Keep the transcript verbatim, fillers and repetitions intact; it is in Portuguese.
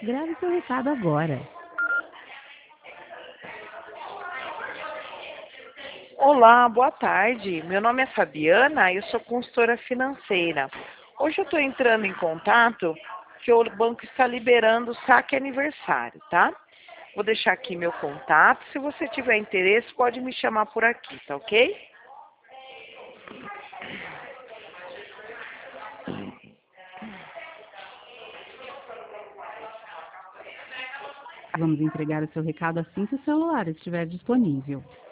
Grave seu recado agora. Olá, boa tarde. Meu nome é Fabiana e eu sou consultora financeira. Hoje eu estou entrando em contato que o banco está liberando o saque aniversário, tá? Vou deixar aqui meu contato. Se você tiver interesse, pode me chamar por aqui, tá ok? Vamos entregar o seu recado assim que o celular estiver disponível.